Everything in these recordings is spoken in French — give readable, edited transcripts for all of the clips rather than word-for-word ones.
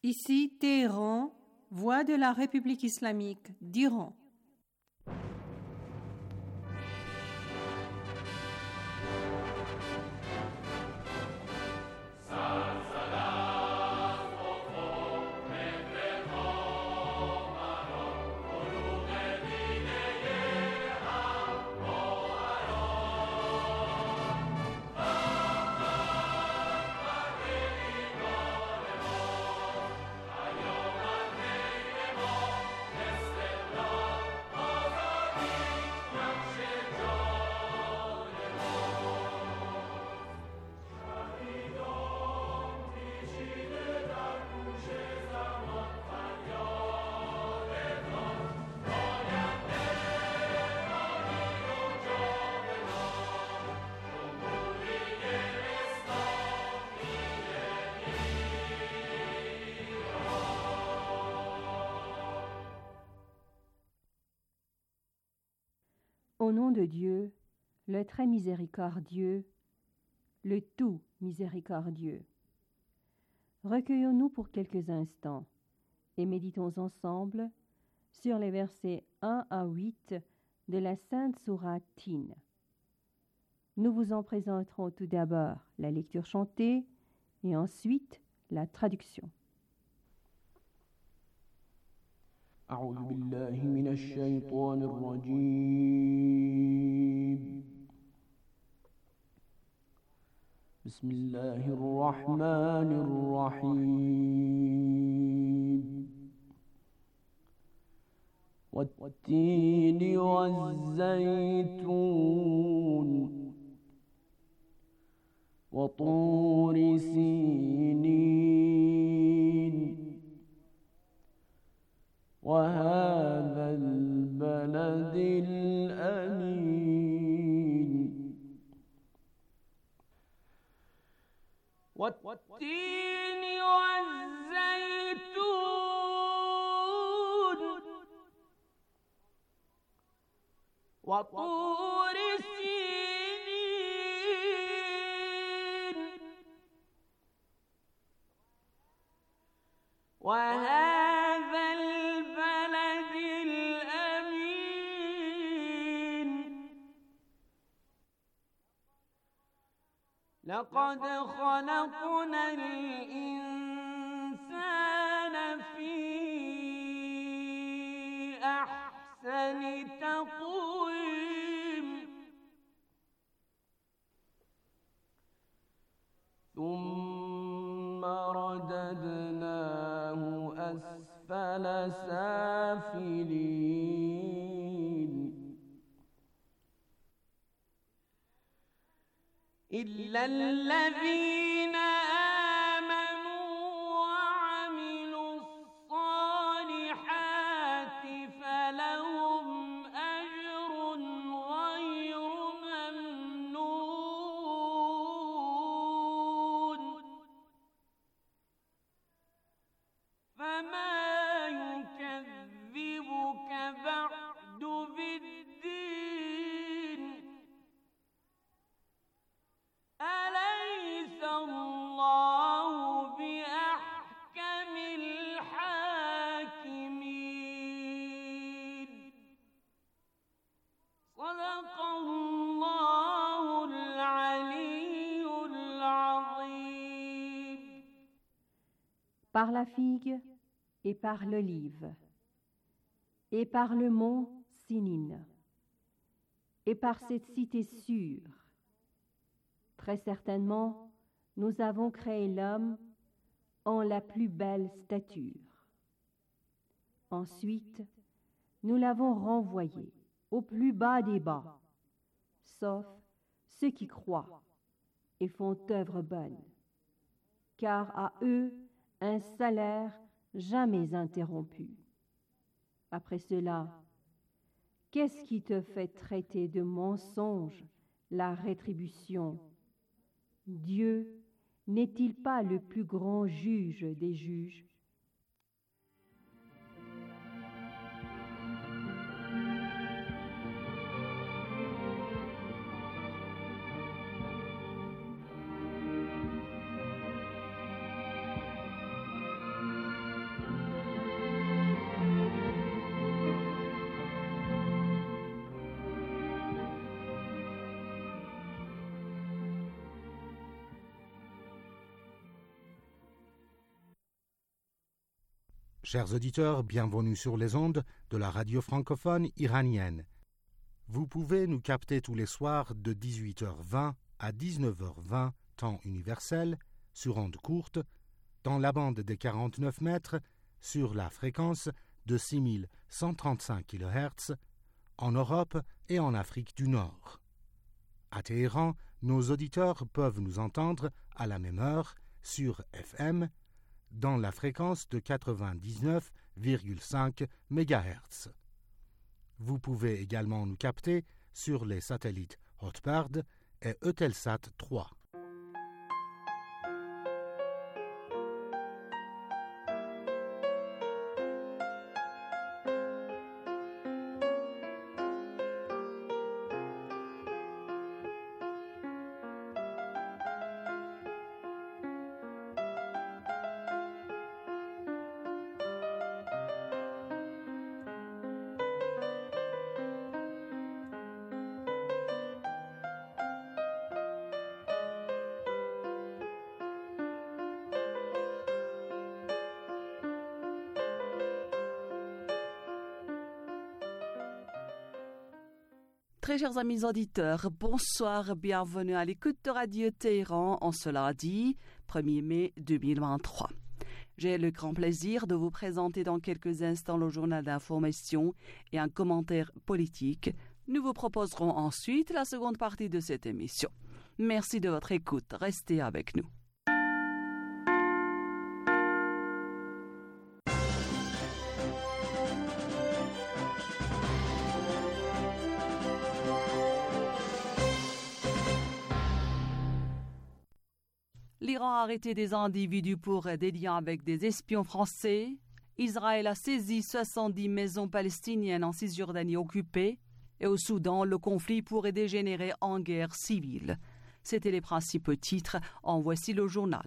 Ici Téhéran, voix de la République islamique d'Iran. Au nom de Dieu, le très miséricordieux, le tout miséricordieux. Recueillons-nous pour quelques instants et méditons ensemble sur les versets 1 à 8 de la Sainte Sourate Tin. Nous vous en présenterons tout d'abord la lecture chantée et ensuite la traduction. أعوذ بالله من الشيطان الرجيم بسم الله الرحمن الرحيم والتين والزيتون وطور سينين وهذا البلد الأمين والتين والزيتون وطور سينين وهذا البلد الأمين لقد خلقنا الإنسان في أحسن تقويم ثم رددناه أسفل سافلين إلا الذين آمنوا وعملوا الصالحات فلهم أجر غير ممنون فما يكذبك بعد بالدين أليس الله بأحكم الحاكمين صدق الله العلي العظيم. Par la figue et par l'olive, et par le mont Sinine, et par cette cité sûre. Très certainement, nous avons créé l'homme en la plus belle stature. Ensuite, nous l'avons renvoyé au plus bas des bas, sauf ceux qui croient et font œuvre bonne, car à eux un salaire jamais interrompu. Après cela, qu'est-ce qui te fait traiter de mensonge la rétribution? Dieu n'est-il pas le plus grand juge des juges? Chers auditeurs, bienvenue sur les ondes de la radio francophone iranienne. Vous pouvez nous capter tous les soirs de 18h20 à 19h20, temps universel, sur ondes courtes, dans la bande des 49 mètres, sur la fréquence de 6135 kHz, en Europe et en Afrique du Nord. À Téhéran, nos auditeurs peuvent nous entendre à la même heure sur FM, dans la fréquence de 99,5 MHz. Vous pouvez également nous capter sur les satellites Hotbird et Eutelsat 3. Très chers amis auditeurs, bonsoir, bienvenue à l'écoute de Radio Téhéran en ce lundi 1er mai 2023. J'ai le grand plaisir de vous présenter dans quelques instants le journal d'information et un commentaire politique. Nous vous proposerons ensuite la seconde partie de cette émission. Merci de votre écoute, restez avec nous. L'Iran a arrêté des individus pour des liens avec des espions français. Israël a saisi 70 maisons palestiniennes en Cisjordanie occupée. Et au Soudan, le conflit pourrait dégénérer en guerre civile. C'étaient les principaux titres. En voici le journal.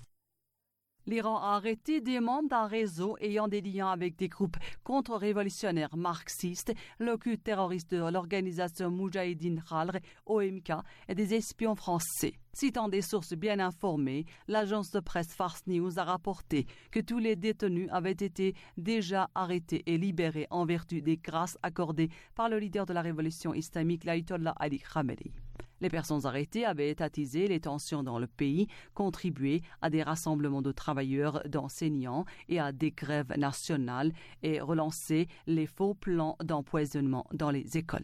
L'Iran a arrêté des membres d'un réseau ayant des liens avec des groupes contre-révolutionnaires marxistes, le culte terroriste de l'organisation Moudjahidine Khalq, OMK, et des espions français. Citant des sources bien informées, l'agence de presse Fars News a rapporté que tous les détenus avaient été déjà arrêtés et libérés en vertu des grâces accordées par le leader de la révolution islamique, l'Ayatollah Ali Khamenei. Les personnes arrêtées avaient attisé les tensions dans le pays, contribué à des rassemblements de travailleurs, d'enseignants et à des grèves nationales et relancé les faux plans d'empoisonnement dans les écoles.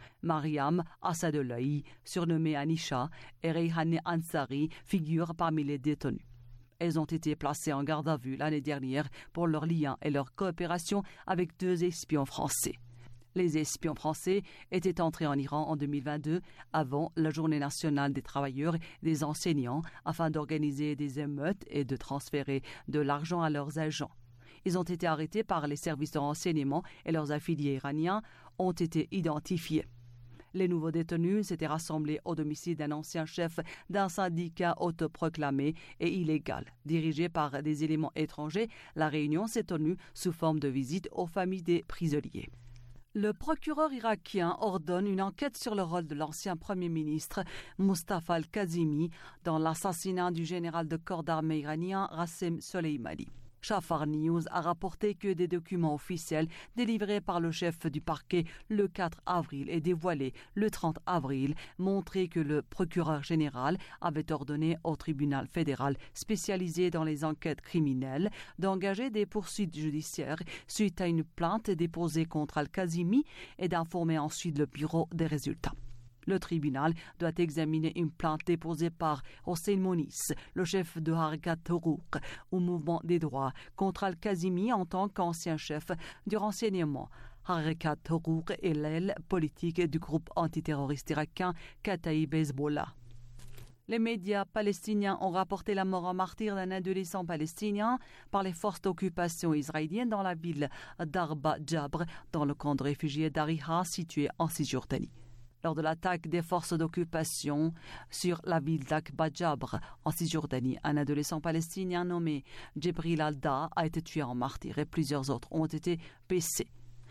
Mariam Assadollahi, surnommée Anisha, et Reyhaneh Ansari figurent parmi les détenus. Elles ont été placées en garde à vue l'année dernière pour leur lien et leur coopération avec 2 espions français. Les espions français étaient entrés en Iran en 2022 avant la Journée nationale des travailleurs et des enseignants afin d'organiser des émeutes et de transférer de l'argent à leurs agents. Ils ont été arrêtés par les services de renseignement et leurs affiliés iraniens ont été identifiés. Les nouveaux détenus s'étaient rassemblés au domicile d'un ancien chef d'un syndicat autoproclamé et illégal. Dirigé par des éléments étrangers, la réunion s'est tenue sous forme de visite aux familles des prisonniers. Le procureur irakien ordonne une enquête sur le rôle de l'ancien Premier ministre Mustafa al-Kazimi dans l'assassinat du général de corps d'armée iranien Rassem Soleimani. Shafar News a rapporté que des documents officiels délivrés par le chef du parquet le 4 avril et dévoilés le 30 avril montraient que le procureur général avait ordonné au tribunal fédéral spécialisé dans les enquêtes criminelles d'engager des poursuites judiciaires suite à une plainte déposée contre Al-Kazimi et d'informer ensuite le bureau des résultats. Le tribunal doit examiner une plainte déposée par Hossein Mounis, le chef de Harakat Tourouk, au mouvement des droits, contre Al-Kazimi en tant qu'ancien chef du renseignement. Harakat Tourouk est l'aile politique du groupe antiterroriste irakien Kataïb Hezbollah. Les médias palestiniens ont rapporté la mort en martyr d'un adolescent palestinien par les forces d'occupation israéliennes dans la ville d'Arba Jabr, dans le camp de réfugiés d'Ariha situé en Cisjordanie. Lors de l'attaque des forces d'occupation sur la ville d'Arba Jabr en Cisjordanie, un adolescent palestinien nommé Djibril Alda a été tué en martyr et plusieurs autres ont été blessés.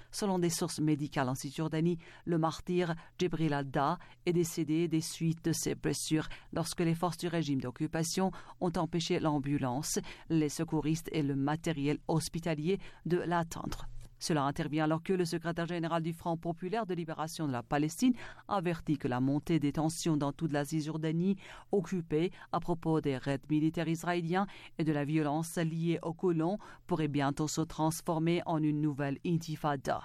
Selon des sources médicales en Cisjordanie, le martyr Djibril Alda est décédé des suites de ses blessures lorsque les forces du régime d'occupation ont empêché l'ambulance, les secouristes et le matériel hospitalier de l'atteindre. Cela intervient alors que le secrétaire général du Front populaire de libération de la Palestine avertit que la montée des tensions dans toute la Cisjordanie occupée à propos des raids militaires israéliens et de la violence liée aux colons pourrait bientôt se transformer en une nouvelle intifada.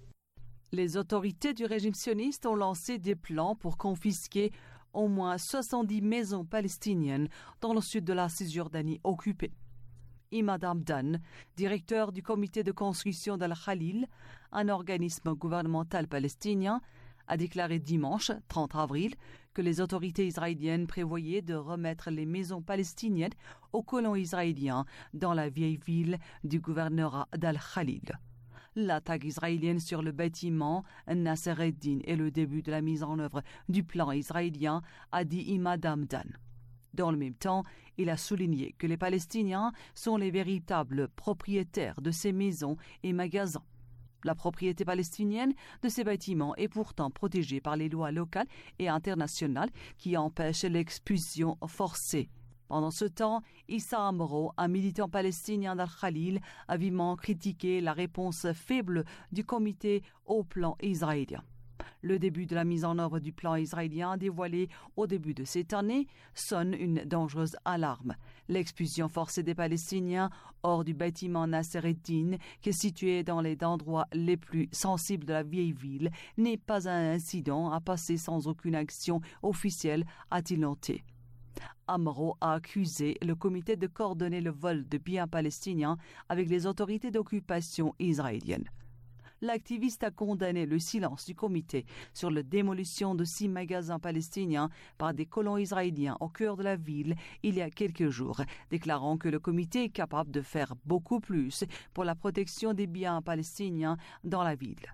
Les autorités du régime sioniste ont lancé des plans pour confisquer au moins 70 maisons palestiniennes dans le sud de la Cisjordanie occupée. Imad Hamdan, directeur du comité de construction d'Al-Khalil, un organisme gouvernemental palestinien, a déclaré dimanche 30 avril que les autorités israéliennes prévoyaient de remettre les maisons palestiniennes aux colons israéliens dans la vieille ville du gouvernorat d'Al-Khalil. L'attaque israélienne sur le bâtiment Nasser ed-Din est le début de la mise en œuvre du plan israélien, a dit Imad Hamdan. Dans le même temps, il a souligné que les Palestiniens sont les véritables propriétaires de ces maisons et magasins. La propriété palestinienne de ces bâtiments est pourtant protégée par les lois locales et internationales qui empêchent l'expulsion forcée. Pendant ce temps, Issa Amro, un militant palestinien d'Al-Khalil, a vivement critiqué la réponse faible du comité au plan israélien. Le début de la mise en œuvre du plan israélien dévoilé au début de cette année sonne une dangereuse alarme. L'expulsion forcée des Palestiniens hors du bâtiment Nasser ed-Din, qui est situé dans les endroits les plus sensibles de la vieille ville, n'est pas un incident à passer sans aucune action officielle, a-t-il noté. Amro a accusé le comité de coordonner le vol de biens palestiniens avec les autorités d'occupation israéliennes. L'activiste a condamné le silence du comité sur la démolition de 6 magasins palestiniens par des colons israéliens au cœur de la ville il y a quelques jours, déclarant que le comité est capable de faire beaucoup plus pour la protection des biens palestiniens dans la ville.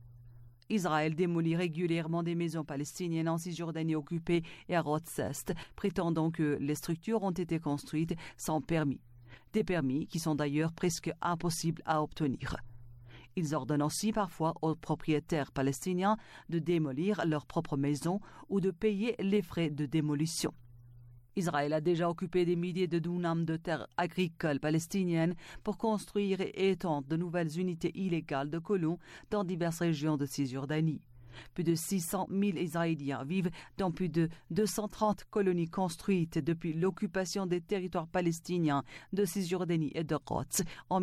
Israël démolit régulièrement des maisons palestiniennes en Cisjordanie occupée et à Rotsest, prétendant que les structures ont été construites sans permis. Des permis qui sont d'ailleurs presque impossibles à obtenir. Ils ordonnent aussi parfois aux propriétaires palestiniens de démolir leurs propres maisons ou de payer les frais de démolition. Israël a déjà occupé des milliers de dunams de terres agricoles palestiniennes pour construire et étendre de nouvelles unités illégales de colons dans diverses régions de Cisjordanie. Plus de 600 000 Israéliens vivent dans plus de 230 colonies construites depuis l'occupation des territoires palestiniens de Cisjordanie et de Rhodes en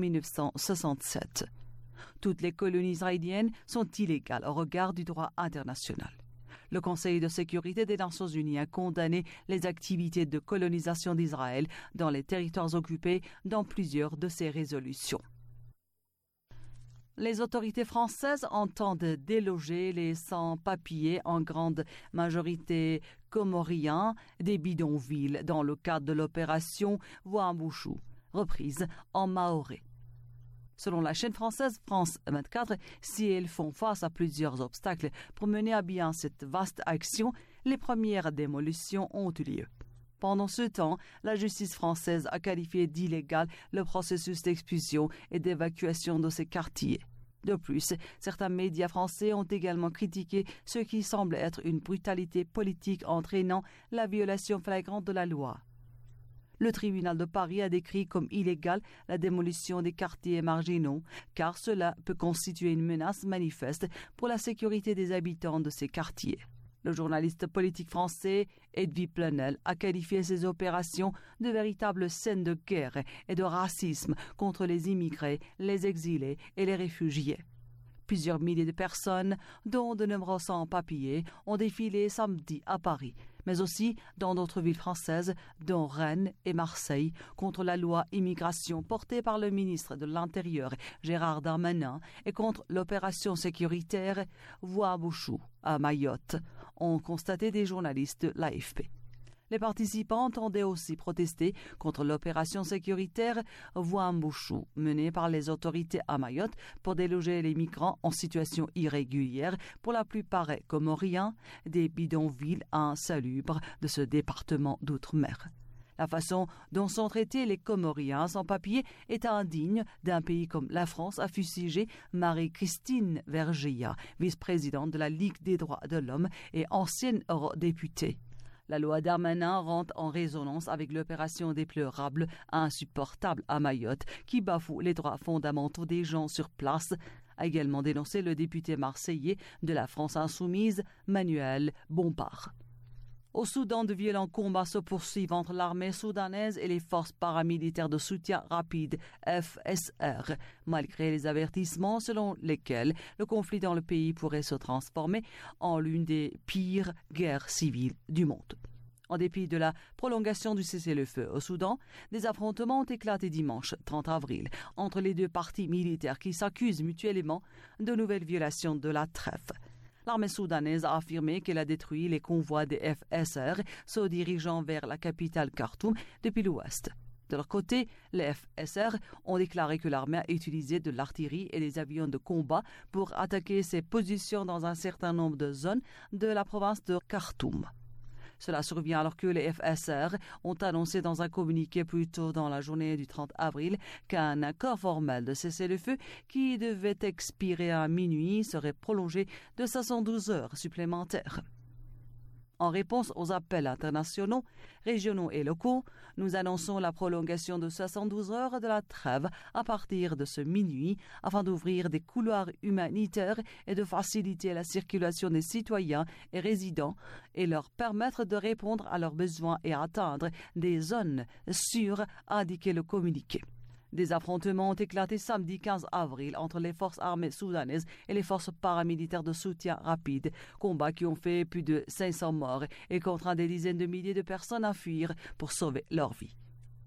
1967. Toutes les colonies israéliennes sont illégales au regard du droit international. Le Conseil de sécurité des Nations unies a condamné les activités de colonisation d'Israël dans les territoires occupés dans plusieurs de ses résolutions. Les autorités françaises entendent déloger les sans-papiers, en grande majorité comoriens, des bidonvilles dans le cadre de l'opération Wambouchou, reprise en mahorais. Selon la chaîne française France 24, si elles font face à plusieurs obstacles pour mener à bien cette vaste action, les premières démolitions ont eu lieu. Pendant ce temps, la justice française a qualifié d'illégal le processus d'expulsion et d'évacuation de ces quartiers. De plus, certains médias français ont également critiqué ce qui semble être une brutalité politique entraînant la violation flagrante de la loi. Le tribunal de Paris a décrit comme illégale la démolition des quartiers marginaux, car cela peut constituer une menace manifeste pour la sécurité des habitants de ces quartiers. Le journaliste politique français Edwy Plenel a qualifié ces opérations de véritables scènes de guerre et de racisme contre les immigrés, les exilés et les réfugiés. Plusieurs milliers de personnes, dont de nombreux sans-papiers, ont défilé samedi à Paris, mais aussi dans d'autres villes françaises, dont Rennes et Marseille, contre la loi immigration portée par le ministre de l'Intérieur, Gérard Darmanin, et contre l'opération sécuritaire Wambouchou à Mayotte, ont constaté des journalistes de l'AFP. Les participants entendaient aussi protester contre l'opération sécuritaire Wambouchou menée par les autorités à Mayotte pour déloger les migrants en situation irrégulière, pour la plupart comoriens, des bidonvilles insalubres de ce département d'outre-mer. La façon dont sont traités les Comoriens sans papier est indigne d'un pays comme la France, a fustigé Marie-Christine Vergiat, vice-présidente de la Ligue des droits de l'homme et ancienne eurodéputée. La loi Darmanin rentre en résonance avec l'opération déplorable, insupportable à Mayotte, qui bafoue les droits fondamentaux des gens sur place, a également dénoncé le député marseillais de la France insoumise, Manuel Bompard. Au Soudan, de violents combats se poursuivent entre l'armée soudanaise et les forces paramilitaires de soutien rapide, FSR, malgré les avertissements selon lesquels le conflit dans le pays pourrait se transformer en l'une des pires guerres civiles du monde. En dépit de la prolongation du cessez-le-feu au Soudan, des affrontements ont éclaté dimanche 30 avril entre les deux partis militaires qui s'accusent mutuellement de nouvelles violations de la trêve. L'armée soudanaise a affirmé qu'elle a détruit les convois des FSR se dirigeant vers la capitale Khartoum depuis l'ouest. De leur côté, les FSR ont déclaré que l'armée a utilisé de l'artillerie et des avions de combat pour attaquer ses positions dans un certain nombre de zones de la province de Khartoum. Cela survient alors que les FSR ont annoncé dans un communiqué plus tôt dans la journée du 30 avril qu'un accord formel de cessez-le-feu qui devait expirer à minuit serait prolongé de 72 heures supplémentaires. En réponse aux appels internationaux, régionaux et locaux, nous annonçons la prolongation de 72 heures de la trêve à partir de ce minuit afin d'ouvrir des couloirs humanitaires et de faciliter la circulation des citoyens et résidents et leur permettre de répondre à leurs besoins et atteindre des zones sûres, a indiqué le communiqué. Des affrontements ont éclaté samedi 15 avril entre les forces armées soudanaises et les forces paramilitaires de soutien rapide, combats qui ont fait plus de 500 morts et contraint des dizaines de milliers de personnes à fuir pour sauver leur vie.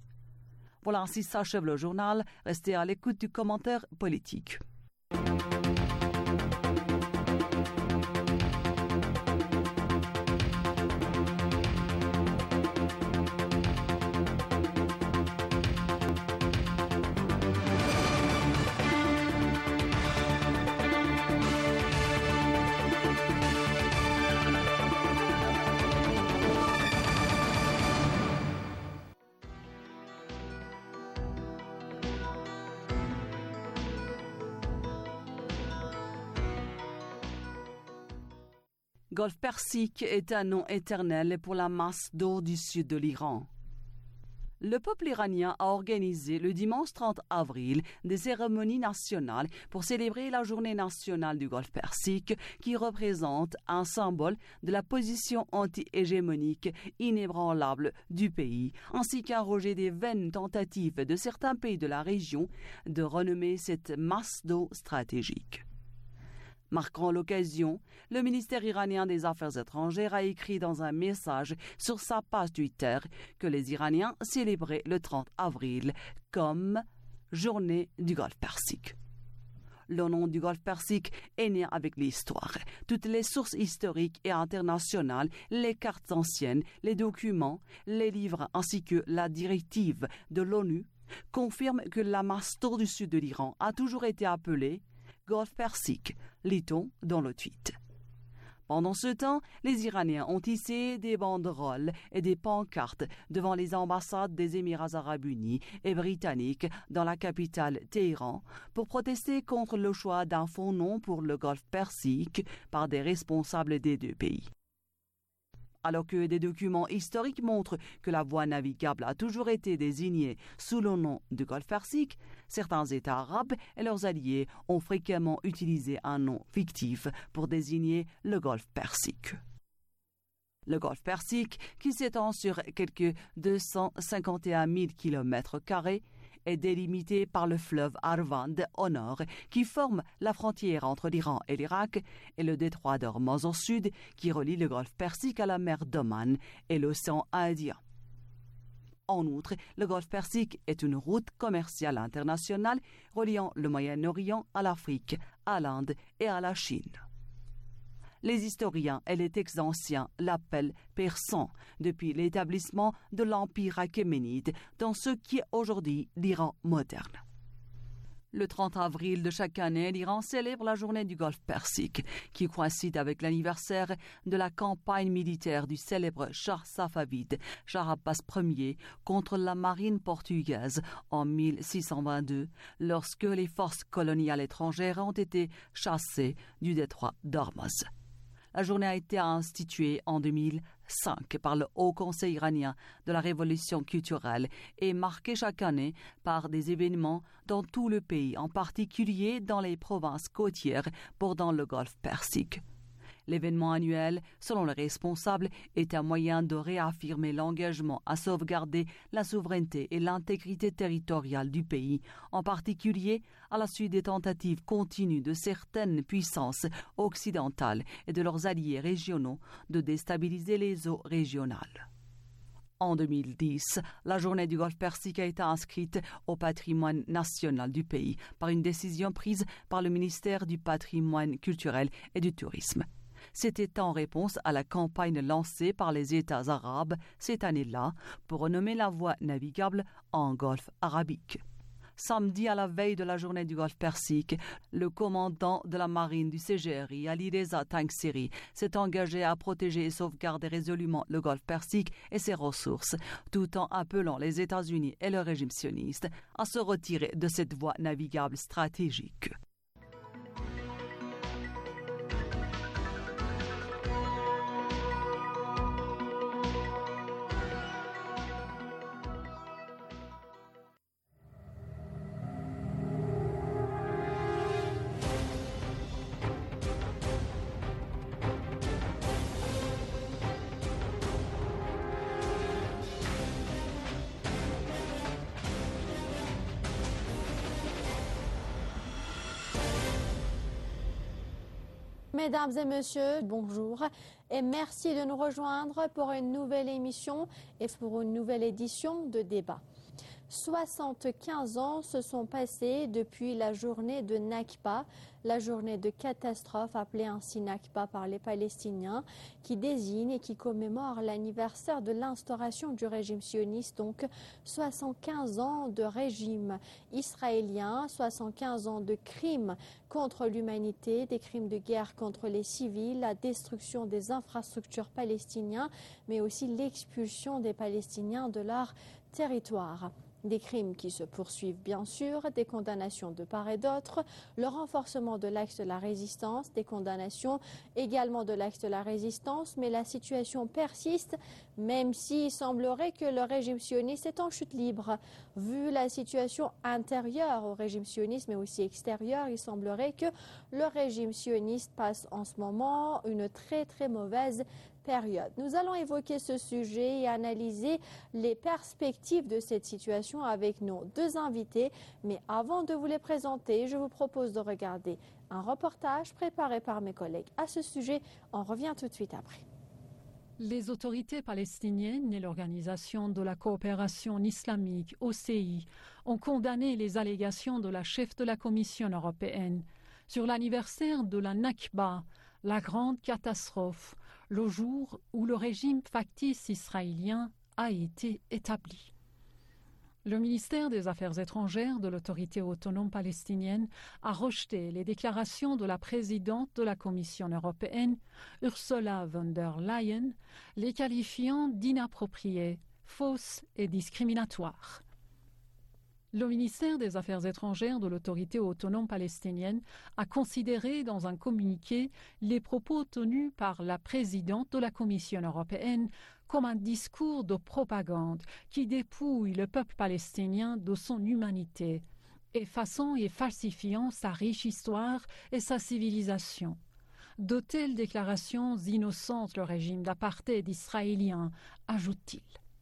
Voilà, ainsi s'achève le journal. Restez à l'écoute du commentaire politique. Golfe Persique est un nom éternel pour la masse d'eau du sud de l'Iran. Le peuple iranien a organisé le dimanche 30 avril des cérémonies nationales pour célébrer la journée nationale du Golfe Persique qui représente un symbole de la position anti-hégémonique inébranlable du pays, ainsi qu'un rejet des vaines tentatives de certains pays de la région de renommer cette masse d'eau stratégique. Marquant l'occasion, le ministère iranien des Affaires étrangères a écrit dans un message sur sa page Twitter que les Iraniens célébraient le 30 avril comme Journée du Golfe Persique. Le nom du Golfe Persique est né avec l'histoire. Toutes les sources historiques et internationales, les cartes anciennes, les documents, les livres ainsi que la directive de l'ONU confirment que la masse d'eau du sud de l'Iran a toujours été appelée Golfe Persique, lit-on dans le tweet. Pendant ce temps, les Iraniens ont tissé des banderoles et des pancartes devant les ambassades des Émirats arabes unis et britanniques dans la capitale Téhéran pour protester contre le choix d'un faux nom pour le Golfe Persique par des responsables des deux pays. Alors que des documents historiques montrent que la voie navigable a toujours été désignée sous le nom de Golfe Persique, certains États arabes et leurs alliés ont fréquemment utilisé un nom fictif pour désigner le Golfe Persique. Le Golfe Persique, qui s'étend sur quelques 251 000 km², est délimité par le fleuve Arvand au nord, qui forme la frontière entre l'Iran et l'Irak, et le détroit d'Ormuz au sud, qui relie le Golfe Persique à la mer d'Oman et l'océan Indien. En outre, le Golfe Persique est une route commerciale internationale reliant le Moyen-Orient à l'Afrique, à l'Inde et à la Chine. Les historiens et les textes anciens l'appellent persan depuis l'établissement de l'Empire achéménide dans ce qui est aujourd'hui l'Iran moderne. Le 30 avril de chaque année, l'Iran célèbre la journée du Golfe Persique, qui coïncide avec l'anniversaire de la campagne militaire du célèbre Shah Safavid, Shah Abbas Ier, contre la marine portugaise en 1622, lorsque les forces coloniales étrangères ont été chassées du détroit d'Ormuz. La journée a été instituée en 2005 par le Haut Conseil iranien de la Révolution culturelle et marquée chaque année par des événements dans tout le pays, en particulier dans les provinces côtières bordant le Golfe Persique. L'événement annuel, selon les responsables, est un moyen de réaffirmer l'engagement à sauvegarder la souveraineté et l'intégrité territoriale du pays, en particulier à la suite des tentatives continues de certaines puissances occidentales et de leurs alliés régionaux de déstabiliser les eaux régionales. En 2010, la journée du Golfe Persique a été inscrite au patrimoine national du pays par une décision prise par le ministère du Patrimoine culturel et du Tourisme. C'était en réponse à la campagne lancée par les États arabes cette année-là pour renommer la voie navigable en Golfe arabique. Samedi, à la veille de la journée du Golfe Persique, le commandant de la marine du CGRI, Alireza Tangsiri, s'est engagé à protéger et sauvegarder résolument le Golfe Persique et ses ressources, tout en appelant les États-Unis et le régime sioniste à se retirer de cette voie navigable stratégique. Mesdames et messieurs, bonjour et merci de nous rejoindre pour une nouvelle émission et pour une nouvelle édition de débat. 75 ans se sont passés depuis la journée de Nakba, la journée de catastrophe appelée ainsi Nakba par les Palestiniens, qui désigne et qui commémore l'anniversaire de l'instauration du régime sioniste, donc 75 ans de régime israélien, 75 ans de crimes contre l'humanité, des crimes de guerre contre les civils, la destruction des infrastructures palestiniennes, mais aussi l'expulsion des Palestiniens de leur territoire. Des crimes qui se poursuivent bien sûr, des condamnations de part et d'autre, le renforcement de l'axe de la résistance, des condamnations également de l'axe de la résistance, mais la situation persiste, même s'il semblerait que le régime sioniste est en chute libre. Vu la situation intérieure au régime sioniste, mais aussi extérieure, il semblerait que le régime sioniste passe en ce moment une très très mauvaise période. Nous allons évoquer ce sujet et analyser les perspectives de cette situation avec nos deux invités. Mais avant de vous les présenter, je vous propose de regarder un reportage préparé par mes collègues à ce sujet. On revient tout de suite après. Les autorités palestiniennes et l'Organisation de la coopération islamique, OCI, ont condamné les allégations de la chef de la Commission européenne sur l'anniversaire de la Nakba, la grande catastrophe, le jour où le régime factice israélien a été établi. Le ministère des Affaires étrangères de l'autorité autonome palestinienne a rejeté les déclarations de la présidente de la Commission européenne, Ursula von der Leyen, les qualifiant d'inappropriées, fausses et discriminatoires. Le ministère des Affaires étrangères de l'autorité autonome palestinienne a considéré dans un communiqué les propos tenus par la présidente de la Commission européenne comme un discours de propagande qui dépouille le peuple palestinien de son humanité, effaçant et falsifiant sa riche histoire et sa civilisation. De telles déclarations innocentent le régime d'apartheid israélien, ajoute-t-il.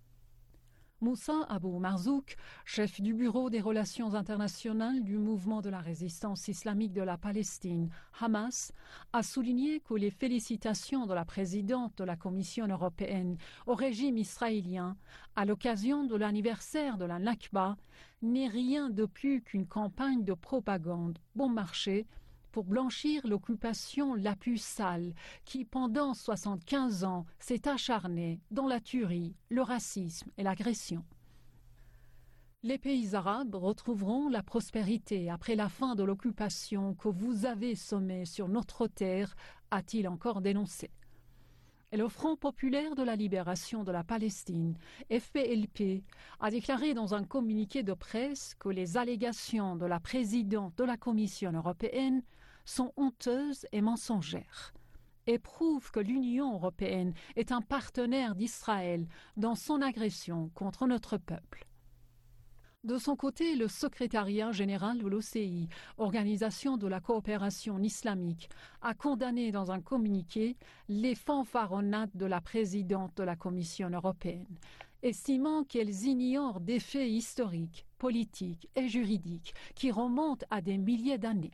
Moussa Abou Marzouk, chef du bureau des relations internationales du mouvement de la résistance islamique de la Palestine, Hamas, a souligné que les félicitations de la présidente de la Commission européenne au régime israélien à l'occasion de l'anniversaire de la Nakba n'est rien de plus qu'une campagne de propagande bon marché pour blanchir l'occupation la plus sale qui, pendant 75 ans, s'est acharnée dans la tuerie, le racisme et l'agression. Les pays arabes retrouveront la prospérité après la fin de l'occupation que vous avez semée sur notre terre, a-t-il encore dénoncé. Et le Front populaire de la libération de la Palestine, FPLP, a déclaré dans un communiqué de presse que les allégations de la présidente de la Commission européenne sont honteuses et mensongères et prouvent que l'Union européenne est un partenaire d'Israël dans son agression contre notre peuple. De son côté, le secrétariat général de l'OCI, Organisation de la coopération islamique, a condamné dans un communiqué les fanfaronnades de la présidente de la Commission européenne, estimant qu'elles ignorent des faits historiques, politiques et juridiques qui remontent à des milliers d'années.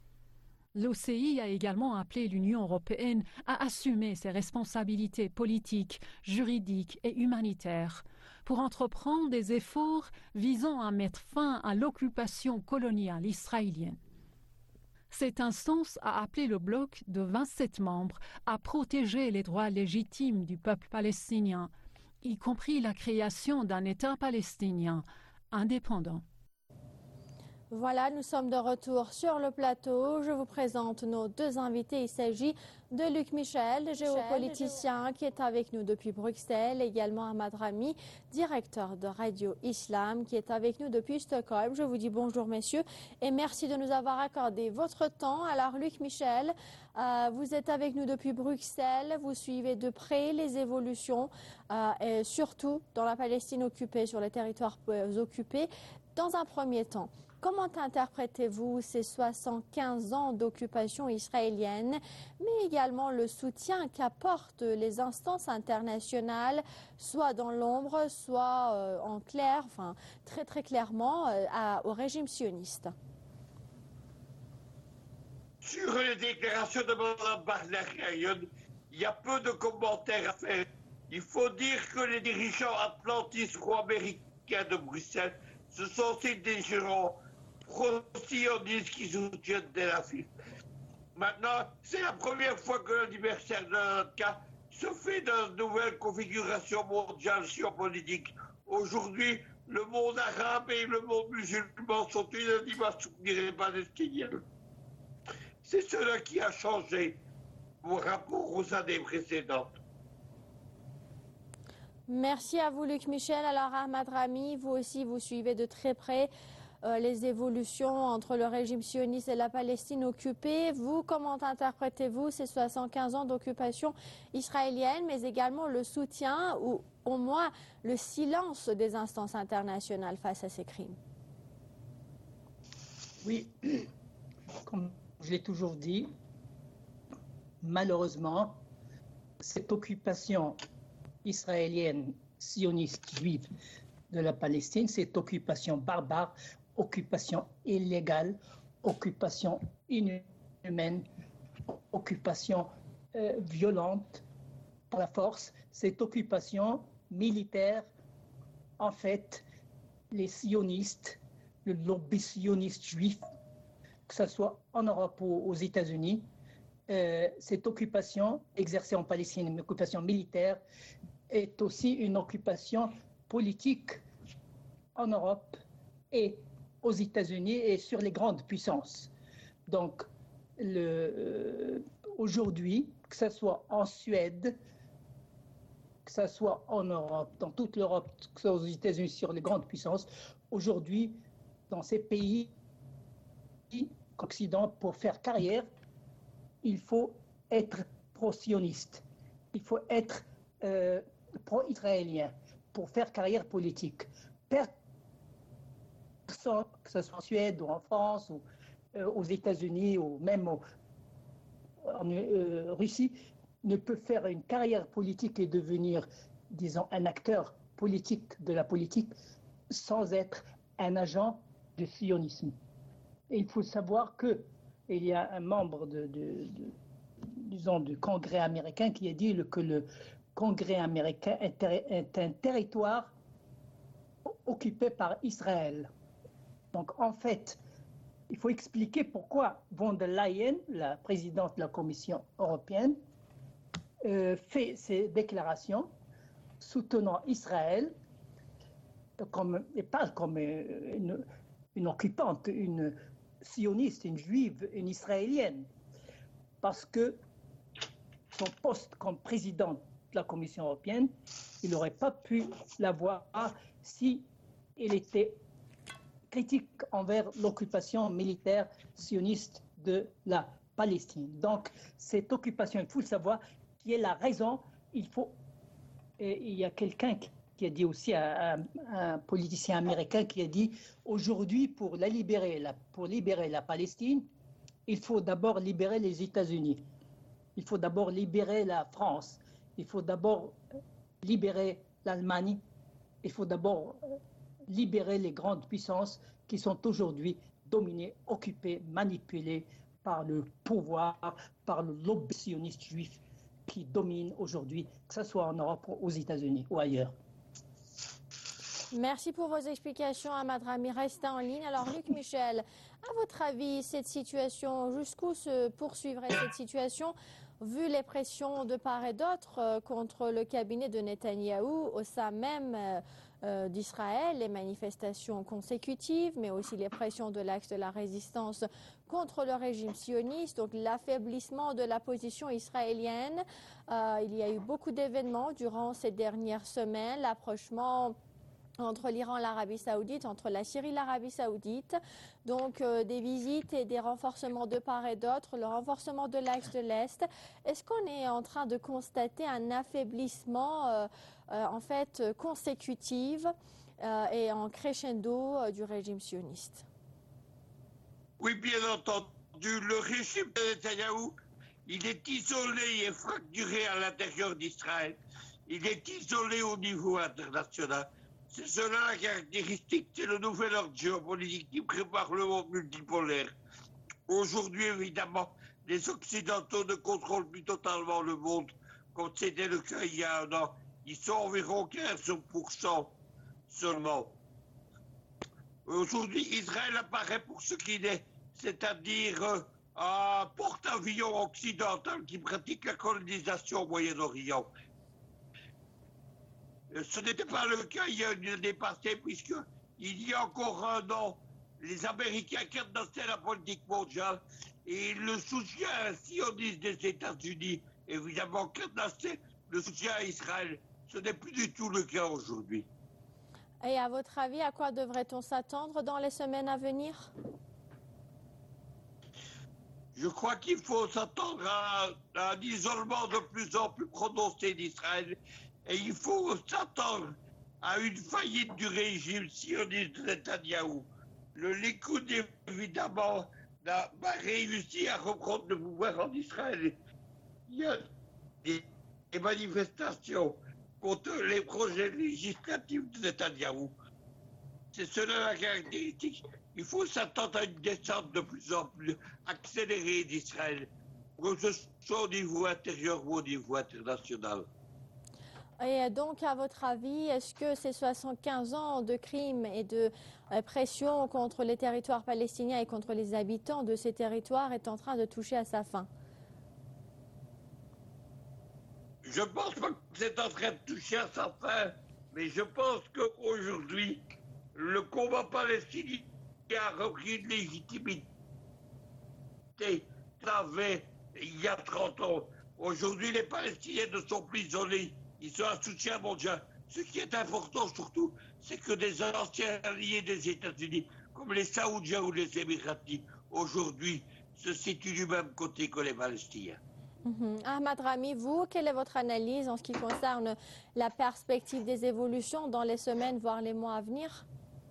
L'OCI a également appelé l'Union européenne à assumer ses responsabilités politiques, juridiques et humanitaires pour entreprendre des efforts visant à mettre fin à l'occupation coloniale israélienne. Cette instance a appelé le bloc de 27 membres à protéger les droits légitimes du peuple palestinien, y compris la création d'un État palestinien indépendant. Voilà, nous sommes de retour sur le plateau. Je vous présente nos deux invités. Il s'agit de Luc Michel, géopoliticien qui est avec nous depuis Bruxelles, également Ahmad Rami, directeur de Radio Islam qui est avec nous depuis Stockholm. Je vous dis bonjour messieurs et merci de nous avoir accordé votre temps. Alors Luc Michel, vous êtes avec nous depuis Bruxelles, vous suivez de près les évolutions et surtout dans la Palestine occupée, sur les territoires occupés. Dans un premier temps, comment interprétez-vous ces 75 ans d'occupation israélienne, mais également le soutien qu'apportent les instances internationales, soit dans l'ombre, soit en clair, enfin très très clairement, au régime sioniste? Sur les déclarations de Mme Barler-Kayon, il y a peu de commentaires à faire. Il faut dire que les dirigeants atlantistes ou américains de Bruxelles, ce sont ces dirigeants pro-sionistes qui soutiennent Tel Aviv. Maintenant, c'est la première fois que l'anniversaire de notre cas se fait dans une nouvelle configuration mondiale géopolitique. Aujourd'hui, le monde arabe et le monde musulman sont unanimes à soutenir les Palestiniens. C'est cela qui a changé par rapport aux années précédentes. Merci à vous Luc Michel. Alors Ahmad Rami, vous aussi vous suivez de très près les évolutions entre le régime sioniste et la Palestine occupée. Vous, comment interprétez-vous ces 75 ans d'occupation israélienne, mais également le soutien ou au moins le silence des instances internationales face à ces crimes? Oui, comme je l'ai toujours dit, malheureusement, cette occupation israélienne, sioniste, juive de la Palestine, cette occupation barbare, occupation illégale, occupation inhumaine, occupation violente par la force, cette occupation militaire, en fait, les sionistes, le lobby sioniste juif, que ce soit en Europe ou aux États-Unis, cette occupation exercée en Palestine, une occupation militaire, est aussi une occupation politique en Europe et aux États-Unis et sur les grandes puissances. Donc, aujourd'hui, que ce soit en Suède, que ce soit en Europe, dans toute l'Europe, que ce soit aux États-Unis, sur les grandes puissances, aujourd'hui, dans ces pays occidentaux, pour faire carrière, il faut être pro-sioniste, il faut être pro-israélien pour faire carrière politique. Personne, que ce soit en Suède ou en France ou aux États-Unis ou même en Russie, ne peut faire une carrière politique et devenir, disons, un acteur politique de la politique sans être un agent du sionisme. Et il faut savoir qu'il y a un membre du Congrès américain qui a dit que le Congrès américain est un territoire occupé par Israël. Donc en fait, il faut expliquer pourquoi von der Leyen, la présidente de la Commission européenne, fait ces déclarations soutenant Israël et pas comme une occupante, une sioniste, une juive, une israélienne, parce que son poste comme président de la Commission européenne, il n'aurait pas pu l'avoir si il était critique envers l'occupation militaire sioniste de la Palestine. Donc, cette occupation, il faut le savoir, qui est la raison, il y a quelqu'un qui a dit aussi, un politicien américain qui a dit, aujourd'hui, pour libérer la Palestine, il faut d'abord libérer les États-Unis, il faut d'abord libérer la France, il faut d'abord libérer l'Allemagne, il faut d'abord libérer les grandes puissances qui sont aujourd'hui dominées, occupées, manipulées par le pouvoir, par le lobby sioniste juif qui domine aujourd'hui, que ce soit en Europe, aux États-Unis ou ailleurs. Merci pour vos explications, Ahmad Rami. Restez en ligne. Alors, Luc Michel, à votre avis, cette situation, jusqu'où se poursuivrait cette situation, vu les pressions de part et d'autre contre le cabinet de Netanyahou au sein même d'Israël, les manifestations consécutives, mais aussi les pressions de l'axe de la résistance contre le régime sioniste, donc l'affaiblissement de la position israélienne. Il y a eu beaucoup d'événements durant ces dernières semaines, l'approchement entre l'Iran et l'Arabie Saoudite, entre la Syrie et l'Arabie Saoudite, donc des visites et des renforcements de part et d'autre, le renforcement de l'axe de l'Est. Est-ce qu'on est en train de constater un affaiblissement en fait consécutif et en crescendo du régime sioniste? Oui, bien entendu, le régime de Netanyahou, il est isolé et fracturé à l'intérieur d'Israël. Il est isolé au niveau international. C'est cela la caractéristique, c'est le nouvel ordre géopolitique qui prépare le monde multipolaire. Aujourd'hui, évidemment, les Occidentaux ne contrôlent plus totalement le monde, comme c'était le cas il y a un an. Ils sont environ 15% seulement. Aujourd'hui, Israël apparaît pour ce qu'il est, c'est-à-dire un porte-avions occidental qui pratique la colonisation au Moyen-Orient. Ce n'était pas le cas il y a une année passée, puisqu'il y a encore un an, les Américains cadenassaient la politique mondiale et le soutien sioniste des États-Unis, évidemment, cadenassait le soutien à Israël. Ce n'est plus du tout le cas aujourd'hui. Et à votre avis, à quoi devrait-on s'attendre dans les semaines à venir? Je crois qu'il faut s'attendre à un isolement de plus en plus prononcé d'Israël. Et il faut s'attendre à une faillite du régime sioniste de Netanyahou. Le Likoud, évidemment, n'a pas réussi à reprendre le pouvoir en Israël. Il y a des manifestations contre les projets législatifs de Netanyahou. C'est cela la caractéristique. Il faut s'attendre à une descente de plus en plus accélérée d'Israël, que ce soit au niveau intérieur ou au niveau international. Et donc, à votre avis, est-ce que ces 75 ans de crimes et de pression contre les territoires palestiniens et contre les habitants de ces territoires est en train de toucher à sa fin? Je pense pas que c'est en train de toucher à sa fin, mais je pense qu'aujourd'hui, le combat palestinien a repris une légitimité qu'il avait il y a 30 ans. Aujourd'hui, les Palestiniens ne sont plus isolés. Ils sont un soutien mondial. Ce qui est important surtout, c'est que des anciens alliés des États-Unis, comme les Saoudiens ou les Émiratis, aujourd'hui, se situent du même côté que les Palestiniens. Ahmad Rami, vous, quelle est votre analyse en ce qui concerne la perspective des évolutions dans les semaines, voire les mois à venir?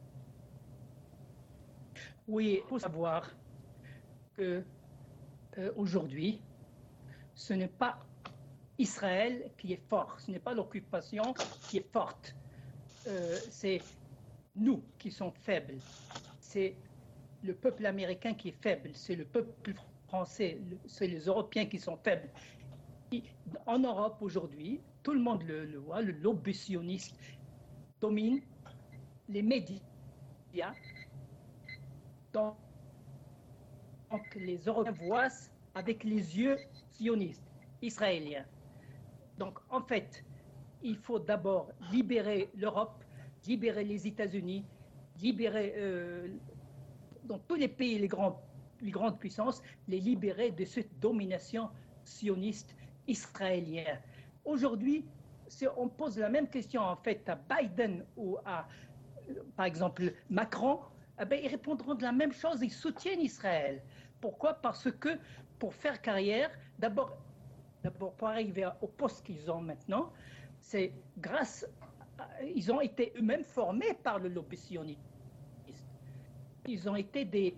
Oui, il faut savoir que aujourd'hui, ce n'est pas Israël qui est fort, ce n'est pas l'occupation qui est forte, c'est nous qui sommes faibles, c'est le peuple américain qui est faible, c'est le peuple français, c'est les Européens qui sont faibles. En Europe aujourd'hui, tout le monde le voit, le lobby sioniste domine les médias, donc les Européens voient avec les yeux sionistes, israéliens. Donc, en fait, il faut d'abord libérer l'Europe libérer les États-Unis, libérer dans tous les pays, les grandes puissances, les libérer de cette domination sioniste israélienne. Aujourd'hui, si on pose la même question en fait à Biden ou à, par exemple, Macron, eh bien, ils répondront de la même chose, ils soutiennent Israël. Pourquoi? Parce que pour faire carrière, d'abord pour arriver au poste qu'ils ont maintenant, c'est grâce ils ont été eux-mêmes formés par le lobby sioniste. Ils ont été des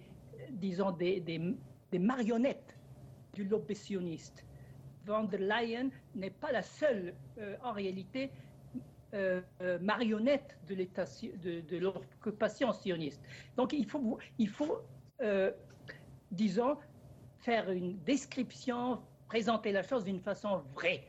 marionnettes du lobby sioniste. Von der Leyen n'est pas la seule, en réalité, marionnette de l'occupation sioniste. Donc il faut disons, faire une description, présenter la chose d'une façon vraie.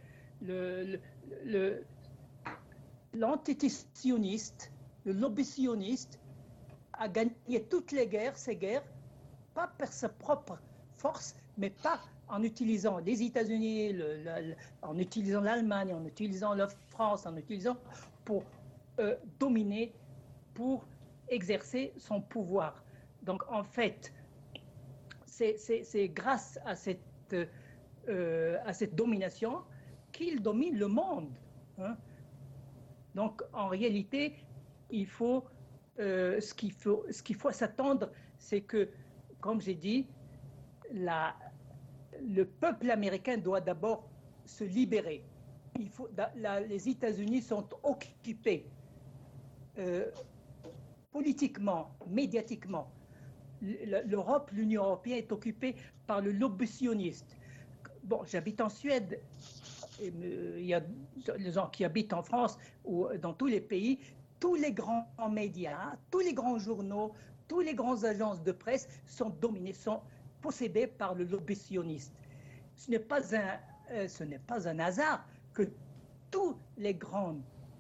L'entité sioniste, le lobby sioniste, a gagné toutes les guerres, ces guerres, pas par sa propre force, mais pas en utilisant les États-Unis, en utilisant l'Allemagne, en utilisant la France, en utilisant pour dominer, pour exercer son pouvoir. Donc en fait, c'est grâce à cette domination qu'il domine le monde. Hein. Donc en réalité, ce qu'il faut s'attendre, c'est que, comme j'ai dit, le peuple américain doit d'abord se libérer. Les États-Unis sont occupés politiquement, médiatiquement. L'Europe, l'Union européenne est occupée par le lobby sioniste. Bon, j'habite en Suède. Il y a des gens qui habitent en France ou dans tous les pays. Tous les grands médias, tous les grands journaux, tous les grandes agences de presse sont dominés, sont possédés par le lobby sioniste. Ce n'est pas un hasard que tous les grands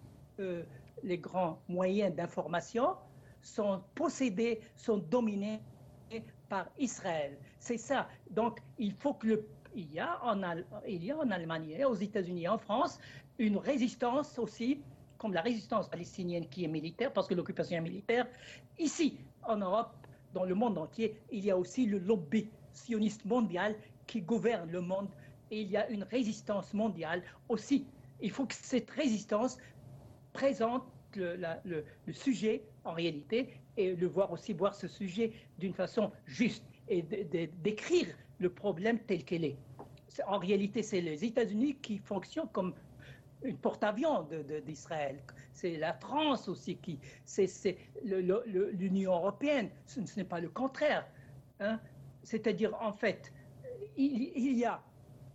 moyens d'information sont possédés, sont dominés par Israël. C'est ça. Donc, il faut que il y a en Allemagne, aux États-Unis, en France, une résistance aussi, comme la résistance palestinienne qui est militaire, parce que l'occupation est militaire. Ici, en Europe, dans le monde entier, il y a aussi le lobby sioniste mondial qui gouverne le monde. Et il y a une résistance mondiale aussi. Il faut que cette résistance présente le sujet en réalité et voir ce sujet d'une façon juste et d'écrire le problème tel qu'il est. En réalité, c'est les États-Unis qui fonctionnent comme une porte-avions d'Israël. C'est la France aussi c'est l'Union européenne. Ce n'est pas le contraire. Hein? C'est-à-dire, en fait, il y a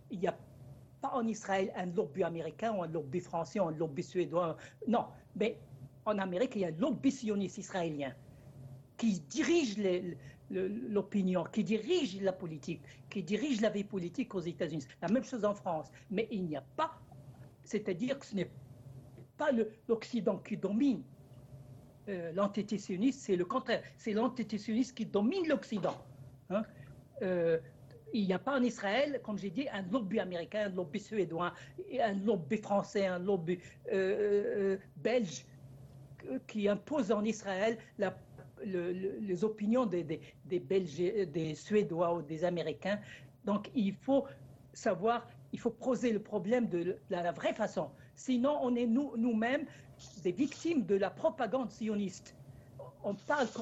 pas en Israël un lobby américain ou un lobby français ou un lobby suédois. Non, mais en Amérique, il y a un lobby sioniste israélien qui dirige l'opinion, qui dirige la politique, qui dirige la vie politique aux États-Unis. La même chose en France. Mais il n'y a pas, c'est-à-dire que ce n'est pas l'Occident qui domine l'entité sioniste, c'est le contraire. C'est l'entité sioniste qui domine l'Occident. Hein? Il n'y a pas en Israël, comme j'ai dit, un lobby américain, un lobby suédois, un lobby français, un lobby belge qui impose en Israël les opinions des Belges, des Suédois ou des Américains. Donc il faut poser le problème de la vraie façon. Sinon, on est nous-mêmes des victimes de la propagande sioniste. On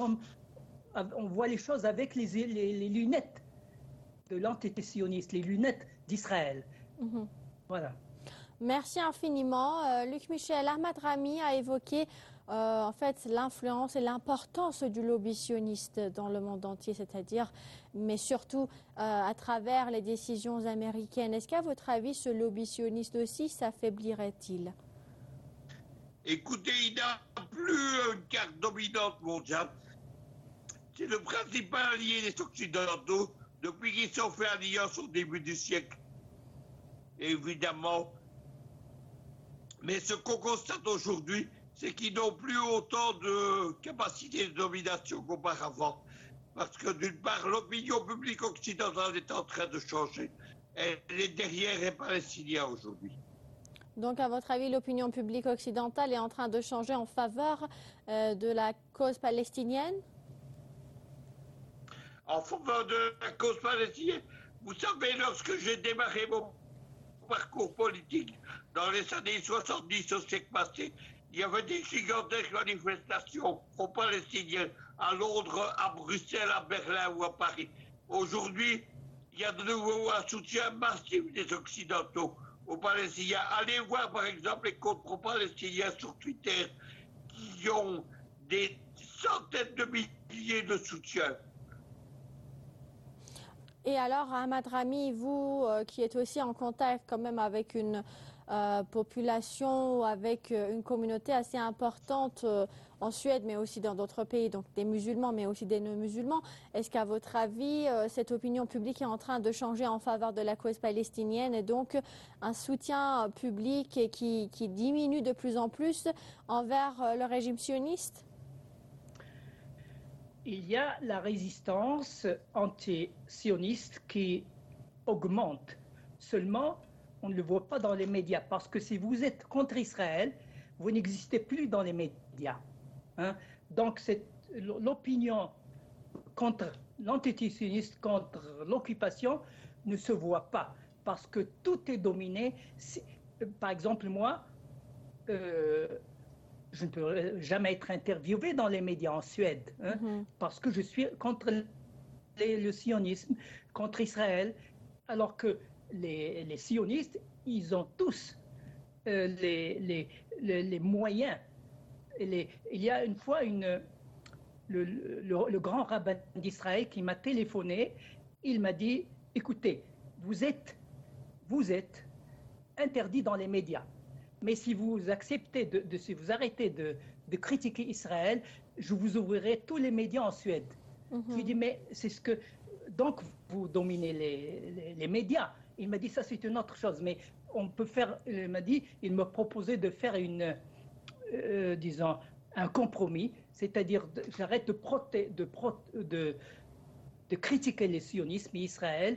voit les choses avec les lunettes de l'entité sioniste, les lunettes d'Israël. Mm-hmm. Voilà. Merci infiniment. Luc Michel, Ahmad Rami a évoqué en fait l'influence et l'importance du lobby sioniste dans le monde entier, c'est-à-dire, mais surtout à travers les décisions américaines. Est-ce qu'à votre avis, ce lobby sioniste aussi s'affaiblirait-il? Écoutez, il n'a plus une carte dominante mondiale. C'est le principal allié des Occidentaux depuis qu'ils sont fait alliance au début du siècle. Évidemment. Mais ce qu'on constate aujourd'hui, c'est qu'ils n'ont plus autant de capacité de domination qu'auparavant. Parce que d'une part, l'opinion publique occidentale est en train de changer. Elle est derrière les Palestiniens aujourd'hui. Donc, à votre avis, l'opinion publique occidentale est en train de changer en faveur de la cause palestinienne? En faveur de la cause palestinienne, vous savez, lorsque j'ai démarré mon parcours politique dans les années 70 au siècle passé, il y avait des gigantesques manifestations pro-palestiniennes à Londres, à Bruxelles, à Berlin ou à Paris. Aujourd'hui, il y a de nouveau un soutien massif des Occidentaux aux Palestiniens. Allez voir par exemple les comptes pro-palestiniens sur Twitter qui ont des centaines de milliers de soutiens. Et alors, Ahmad Rami, vous qui êtes aussi en contact quand même avec une population, avec une communauté assez importante en Suède, mais aussi dans d'autres pays, donc des musulmans, mais aussi des non-musulmans, est-ce qu'à votre avis, cette opinion publique est en train de changer en faveur de la cause palestinienne et donc un soutien public qui diminue de plus en plus envers le régime sioniste? Il y a la résistance anti-sioniste qui augmente. Seulement, on ne le voit pas dans les médias, parce que si vous êtes contre Israël, vous n'existez plus dans les médias. Hein? Donc, l'opinion contre l'antisioniste, contre l'occupation, ne se voit pas, parce que tout est dominé. Par exemple, moi, je ne peux jamais être interviewé dans les médias en Suède, hein, parce que je suis contre le sionisme, contre Israël, alors que les sionistes, ils ont tous les moyens. Il y a une fois le grand rabbin d'Israël qui m'a téléphoné, il m'a dit, écoutez, vous êtes interdit dans les médias. Mais si vous acceptez, si vous arrêtez de critiquer Israël, je vous ouvrirai tous les médias en Suède. Je lui ai dit, mais c'est ce que... Donc, vous dominez les médias. Il m'a dit, ça c'est une autre chose. Mais on peut faire... Il m'a proposé de faire disons, un compromis. C'est-à-dire, j'arrête de critiquer le sionisme et Israël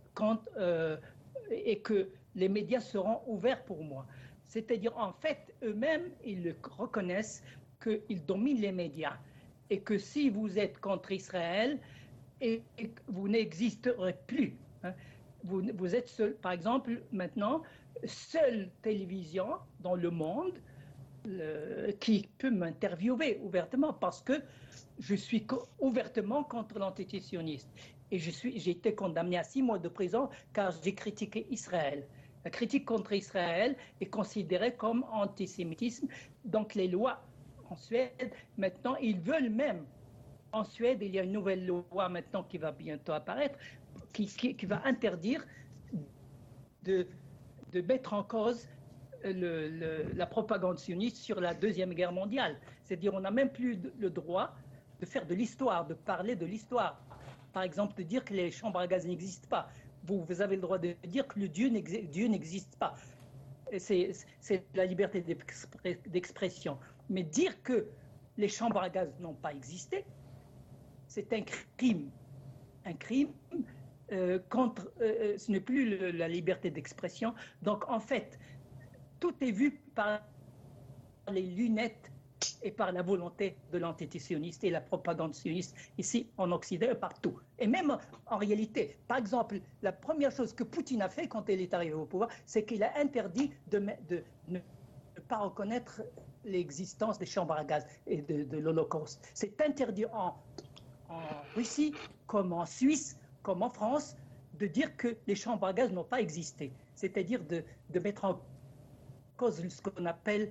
et que les médias seront ouverts pour moi. C'est-à-dire, en fait, eux-mêmes, ils reconnaissent qu'ils dominent les médias et que si vous êtes contre Israël, vous n'existerez plus. Hein. Vous êtes seul. Par exemple, maintenant, seule télévision dans le monde qui peut m'interviewer ouvertement parce que je suis ouvertement contre l'antisioniste. Et j'ai été condamné à 6 mois de prison car j'ai critiqué Israël. La critique contre Israël est considérée comme antisémitisme. Donc les lois en Suède, maintenant, ils veulent même. En Suède, il y a une nouvelle loi maintenant qui va bientôt apparaître, qui va interdire de mettre en cause la propagande sioniste sur la Deuxième Guerre mondiale. C'est-à-dire on n'a même plus le droit de faire de l'histoire, de parler de l'histoire. Par exemple, de dire que les chambres à gaz n'existent pas. Vous avez le droit de dire que le Dieu n'existe pas. C'est la liberté d'expression. Mais dire que les chambres à gaz n'ont pas existé, c'est un crime. Un crime contre... ce n'est plus la liberté d'expression. Donc, en fait, tout est vu par les lunettes et par la volonté de l'antisioniste et la propagande sioniste ici en Occident et partout. Et même en réalité, par exemple, la première chose que Poutine a fait quand il est arrivé au pouvoir, c'est qu'il a interdit de ne pas reconnaître l'existence des chambres à gaz et de l'Holocauste. C'est interdit en Russie, comme en Suisse, comme en France, de dire que les chambres à gaz n'ont pas existé. C'est-à-dire de mettre en cause ce qu'on appelle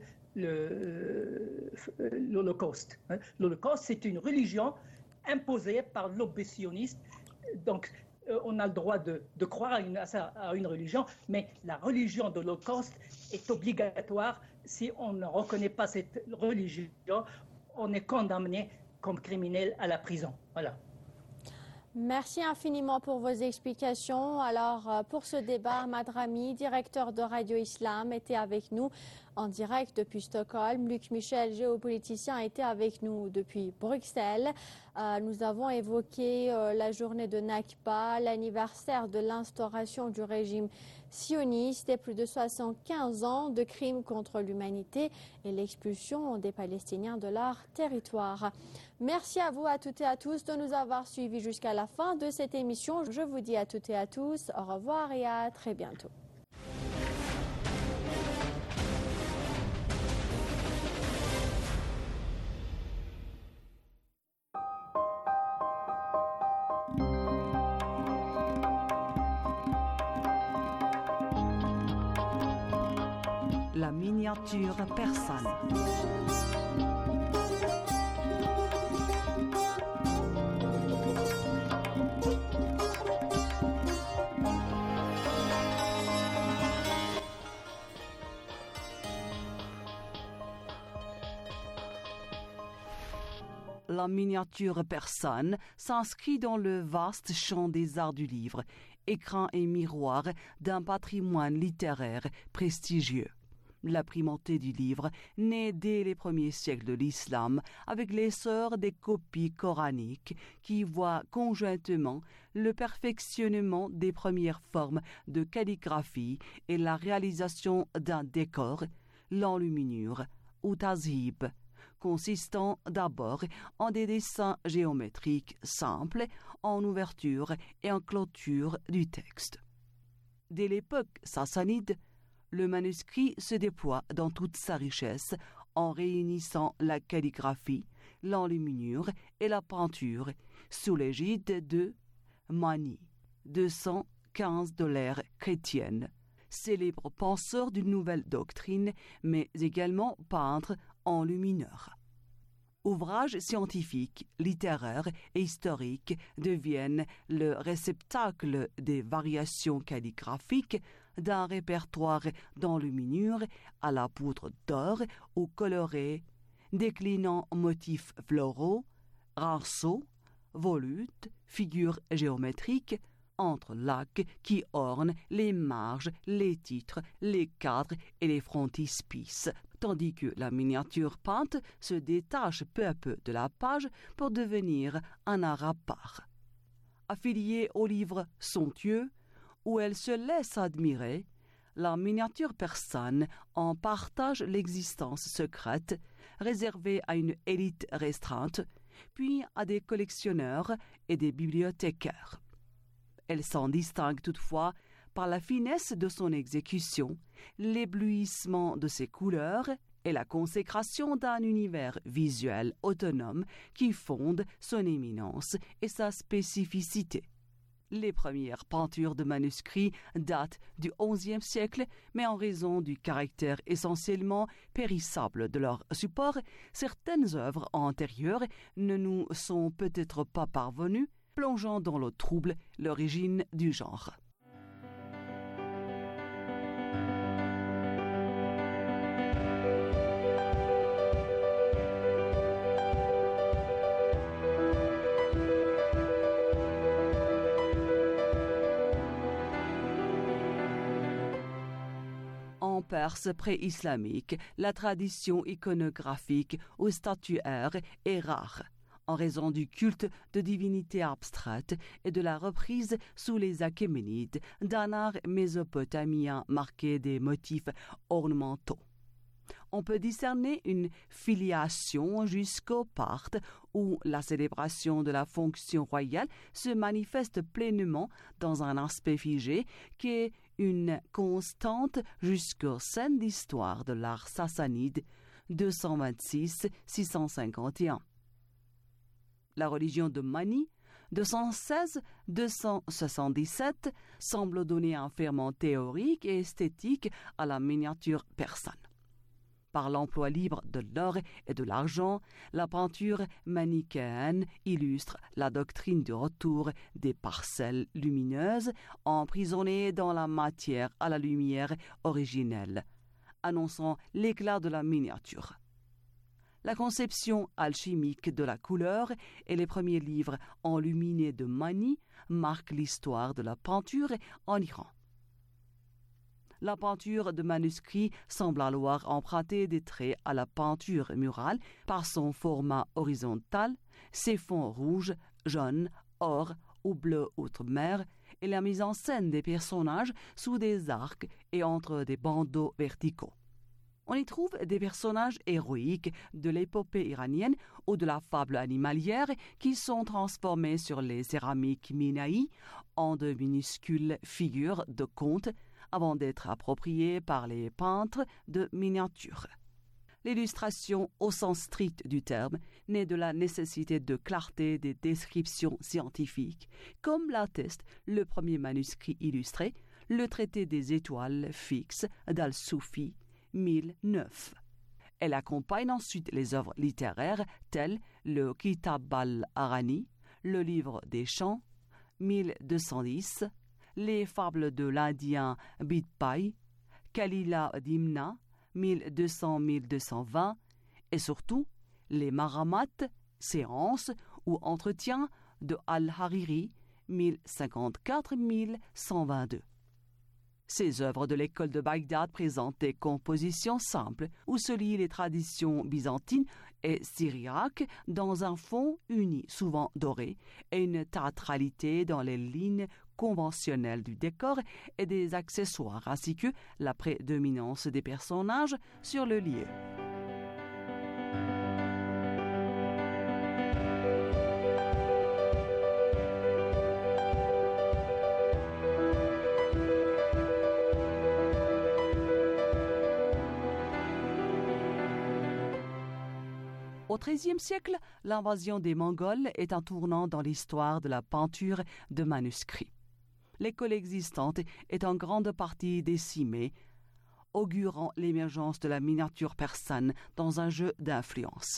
l'Holocauste. L'Holocauste, c'est une religion imposée par le lobby sioniste. Donc, on a le droit de croire à une religion, mais la religion de l'Holocauste est obligatoire. Si on ne reconnaît pas cette religion, on est condamné comme criminel à la prison. Voilà. Merci infiniment pour vos explications. Alors, pour ce débat, Ahmad Rami, directeur de Radio Islam, était avec nous en direct depuis Stockholm. Luc Michel, géopoliticien, était avec nous depuis Bruxelles. Nous avons évoqué la journée de Nakba, l'anniversaire de l'instauration du régime sioniste et plus de 75 ans de crimes contre l'humanité et l'expulsion des Palestiniens de leur territoire. Merci à vous, à toutes et à tous, de nous avoir suivis jusqu'à la fin de cette émission. Je vous dis à toutes et à tous au revoir et à très bientôt. La miniature persane. La miniature persane s'inscrit dans le vaste champ des arts du livre, écran et miroir d'un patrimoine littéraire prestigieux. La primauté du livre naît dès les premiers siècles de l'islam avec l'essor des copies coraniques qui voient conjointement le perfectionnement des premières formes de calligraphie et la réalisation d'un décor, l'enluminure ou tazhib, consistant d'abord en des dessins géométriques simples, en ouverture et en clôture du texte. Dès l'époque sassanide, le manuscrit se déploie dans toute sa richesse en réunissant la calligraphie, l'enluminure et la peinture sous l'égide de Mani, 215 de l'ère chrétienne, célèbre penseur d'une nouvelle doctrine, mais également peintre enlumineur. Ouvrages scientifiques, littéraires et historiques deviennent le réceptacle des variations calligraphiques d'un répertoire d'enluminure à la poudre d'or ou coloré, déclinant motifs floraux, rinceaux, volutes, figures géométriques, entrelacs qui ornent les marges, les titres, les cadres et les frontispices, tandis que la miniature peinte se détache peu à peu de la page pour devenir un art à part. Affiliée au livre somptueux, où elle se laisse admirer, la miniature persane en partage l'existence secrète, réservée à une élite restreinte, puis à des collectionneurs et des bibliothécaires. Elle s'en distingue toutefois par la finesse de son exécution, l'éblouissement de ses couleurs et la consécration d'un univers visuel autonome qui fonde son éminence et sa spécificité. Les premières peintures de manuscrits datent du XIe siècle, mais en raison du caractère essentiellement périssable de leur support, certaines œuvres antérieures ne nous sont peut-être pas parvenues, plongeant dans le trouble l'origine du genre. En Perse pré-islamique, la tradition iconographique ou statuaire est rare, en raison du culte de divinités abstraites et de la reprise sous les Achéménides d'un art mésopotamien marqué des motifs ornementaux. On peut discerner une filiation jusqu'au Parthe, où la célébration de la fonction royale se manifeste pleinement dans un aspect figé qui est une constante jusqu'aux scènes d'histoire de l'art sassanide 226-651. La religion de Mani, 216-277, semble donner un ferment théorique et esthétique à la miniature persane. Par l'emploi libre de l'or et de l'argent, la peinture manichéenne illustre la doctrine du retour des parcelles lumineuses emprisonnées dans la matière à la lumière originelle, annonçant l'éclat de la miniature. La conception alchimique de la couleur et les premiers livres enluminés de Mani marquent l'histoire de la peinture en Iran. La peinture de manuscrit semble avoir emprunté des traits à la peinture murale par son format horizontal, ses fonds rouges, jaunes, or ou bleu outre-mer et la mise en scène des personnages sous des arcs et entre des bandeaux verticaux. On y trouve des personnages héroïques de l'épopée iranienne ou de la fable animalière qui sont transformés sur les céramiques minaï en de minuscules figures de contes avant d'être appropriées par les peintres de miniatures. L'illustration au sens strict du terme naît de la nécessité de clarté des descriptions scientifiques, comme l'atteste le premier manuscrit illustré, le traité des étoiles fixes d'Al-Soufi, 1009. Elle accompagne ensuite les œuvres littéraires telles le Kitab al-Arani, le livre des chants, 1210, les fables de l'Indien Bidpai, Kalila Dimna, 1200-1220, et surtout les Maramat, séances ou entretiens de Al-Hariri, 1054-1122. Ces œuvres de l'école de Bagdad présentent des compositions simples où se lient les traditions byzantines et syriaques dans un fond uni, souvent doré, et une théâtralité dans les lignes conventionnelles du décor et des accessoires, ainsi que la prédominance des personnages sur le lieu. Au XIIIe siècle, l'invasion des Mongols est un tournant dans l'histoire de la peinture de manuscrits. L'école existante est en grande partie décimée, augurant l'émergence de la miniature persane dans un jeu d'influence.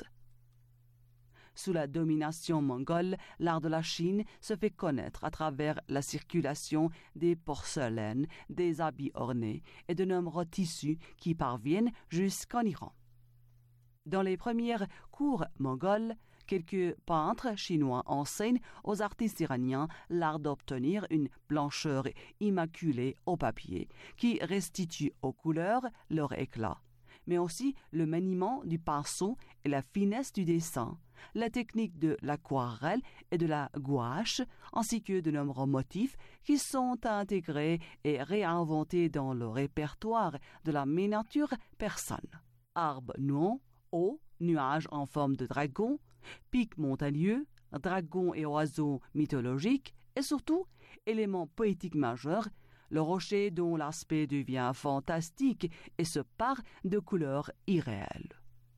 Sous la domination mongole, l'art de la Chine se fait connaître à travers la circulation des porcelaines, des habits ornés et de nombreux tissus qui parviennent jusqu'en Iran. Dans les premières cours mongoles, quelques peintres chinois enseignent aux artistes iraniens l'art d'obtenir une blancheur immaculée au papier qui restitue aux couleurs leur éclat, mais aussi le maniement du pinceau et la finesse du dessin, la technique de l'aquarelle et de la gouache, ainsi que de nombreux motifs qui sont intégrés et réinventés dans le répertoire de la miniature persane. Arbre nouant, eau, nuages en forme de dragon, pics montagneux, dragons et oiseaux mythologiques, et surtout, élément poétique majeur, le rocher dont l'aspect devient fantastique et se pare de couleurs irréelles.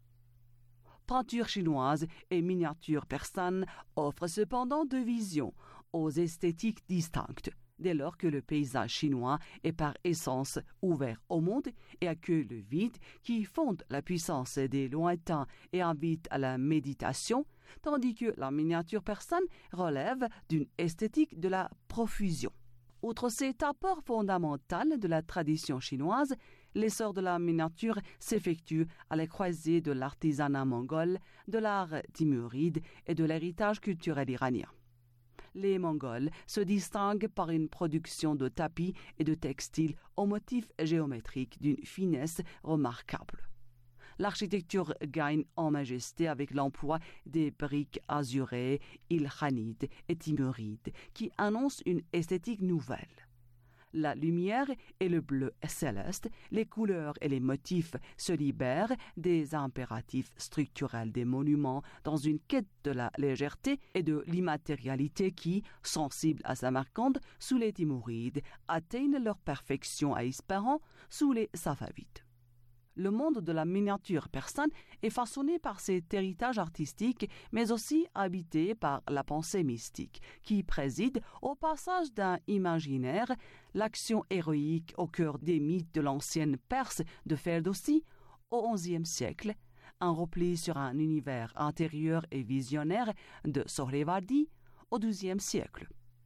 Peinture chinoise et miniature persane offrent cependant deux visions aux esthétiques distinctes, dès lors que le paysage chinois est par essence ouvert au monde et accueille le vide qui fonde la puissance des lointains et invite à la méditation, tandis que la miniature persane relève d'une esthétique de la profusion. Outre cet apport fondamental de la tradition chinoise, l'essor de la miniature s'effectue à la croisée de l'artisanat mongol, de l'art timuride et de l'héritage culturel iranien. Les Mongols se distinguent par une production de tapis et de textiles aux motifs géométriques d'une finesse remarquable. L'architecture gagne en majesté avec l'emploi des briques azurées, ilkhanides et timurides qui annoncent une esthétique nouvelle. La lumière et le bleu céleste, les couleurs et les motifs se libèrent des impératifs structurels des monuments dans une quête de la légèreté et de l'immatérialité qui, sensibles à Samarcande sous les Timourides, atteignent leur perfection à Ispahan sous les Safavides. Le monde de la miniature persane est façonné par cet héritage artistique, mais aussi habité par la pensée mystique, qui préside au passage d'un imaginaire, l'action héroïque au cœur des mythes de l'ancienne Perse de Ferdowsi, au XIe siècle, un repli sur un univers intérieur et visionnaire de Sohravardi au XIIe siècle.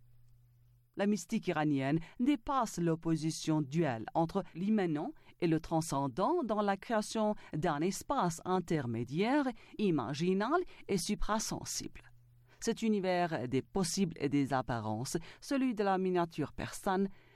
La mystique iranienne dépasse l'opposition duelle entre l'immanent et le transcendant dans la création d'un espace intermédiaire, imaginal et suprasensible. Cet univers des possibles et des apparences, celui de la miniature persane,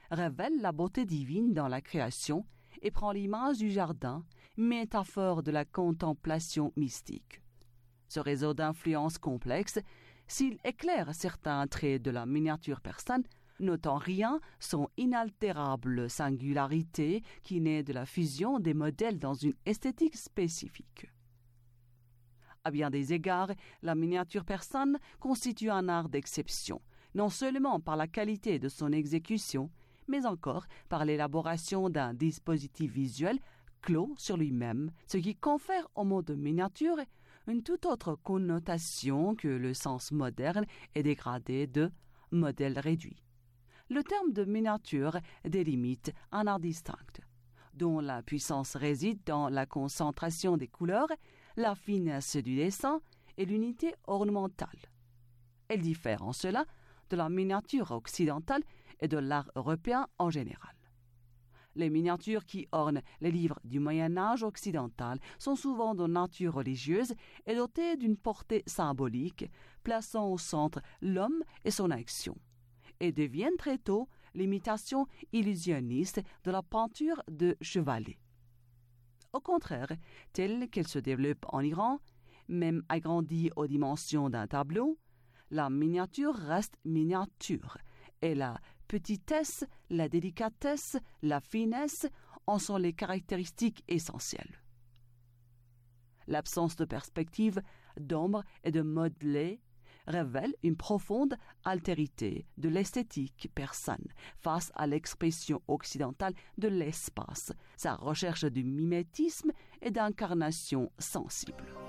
révèle la beauté divine dans la création et prend l'image du jardin, métaphore de la contemplation mystique. Ce réseau d'influences complexes, s'il éclaire certains traits de la miniature persane, n'ôte en rien son inaltérable singularité qui naît de la fusion des modèles dans une esthétique spécifique. À bien des égards, la miniature persane constitue un art d'exception, non seulement par la qualité de son exécution, mais encore par l'élaboration d'un dispositif visuel clos sur lui-même, ce qui confère au mot de miniature une toute autre connotation que le sens moderne et dégradé de modèle réduit. Le terme de miniature délimite un art distinct, dont la puissance réside dans la concentration des couleurs, la finesse du dessin et l'unité ornementale. Elle diffère en cela de la miniature occidentale et de l'art européen en général. Les miniatures qui ornent les livres du Moyen-Âge occidental sont souvent de nature religieuse et dotées d'une portée symbolique, plaçant au centre l'homme et son action, et deviennent très tôt l'imitation illusionniste de la peinture de chevalet. Au contraire, telle qu'elle se développe en Iran, même agrandie aux dimensions d'un tableau, la miniature reste miniature, et la petitesse, la délicatesse, la finesse en sont les caractéristiques essentielles. L'absence de perspective, d'ombre et de modelé révèle une profonde altérité de l'esthétique persane face à l'expression occidentale de l'espace, sa recherche du mimétisme et d'incarnation sensible.